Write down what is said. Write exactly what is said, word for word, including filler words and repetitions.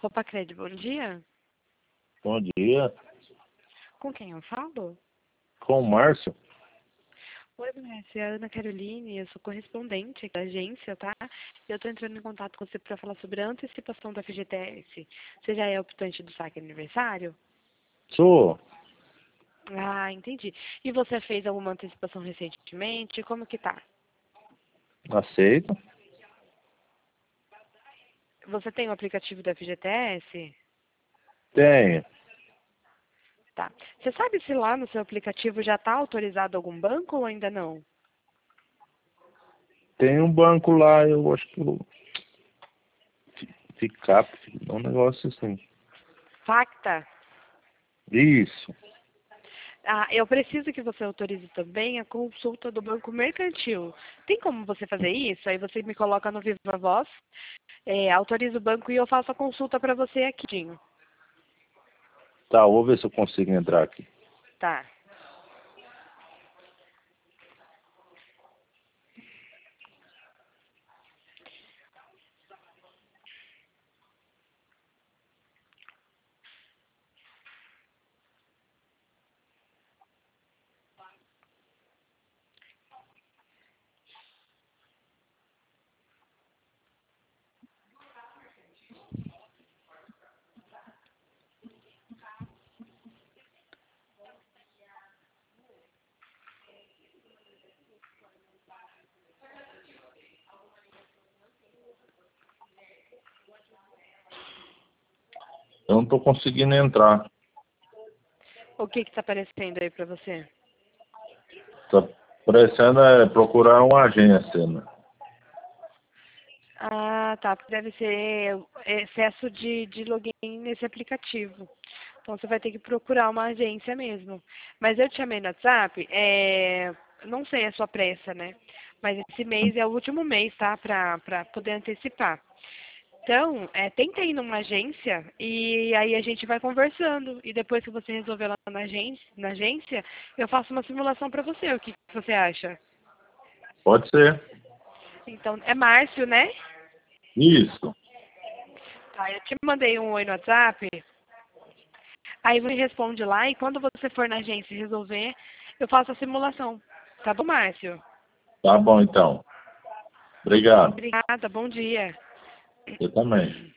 Sopacred, bom dia. Bom dia. Com quem eu falo? Com o Márcio. Oi, Márcia, é a Ana Caroline, eu sou correspondente aqui da agência, tá? Eu tô entrando em contato com você para falar sobre a antecipação do F G T S. Você já é optante do saque aniversário? Sou. Ah, entendi. E você fez alguma antecipação recentemente? Como que tá? Aceito. Você tem o aplicativo do F G T S? Tenho. Tá. Você sabe se lá no seu aplicativo já está autorizado algum banco ou ainda não? Tem um banco lá, eu acho que o Ficap, um negócio assim. Facta? Isso. Ah, eu preciso que você autorize também a consulta do Banco Mercantil. Tem como você fazer isso? Aí você me coloca no Viva Voz, é, autoriza o banco e eu faço a consulta para você aqui. Dinho. Tá, vou ver se eu consigo entrar aqui. Tá. Eu não tô conseguindo entrar. O que que tá aparecendo aí para você? Tá parecendo é, procurar uma agência, né? Ah, tá. Deve ser excesso de, de login nesse aplicativo. Então você vai ter que procurar uma agência mesmo. Mas eu te chamei no WhatsApp, é, não sei a sua pressa, né? Mas esse mês é o último mês, tá? Pra, pra poder antecipar. Então, é, tenta ir numa agência e aí a gente vai conversando. E depois que você resolver lá na agência, na agência eu faço uma simulação pra você. O que que você acha? Pode ser. Então, é Márcio, né? Isso. Tá, eu te mandei um oi no WhatsApp. Aí você responde lá e quando você for na agência e resolver, eu faço a simulação. Tá bom, Márcio? Tá bom, então. Obrigado. Obrigada, bom dia. Eu também.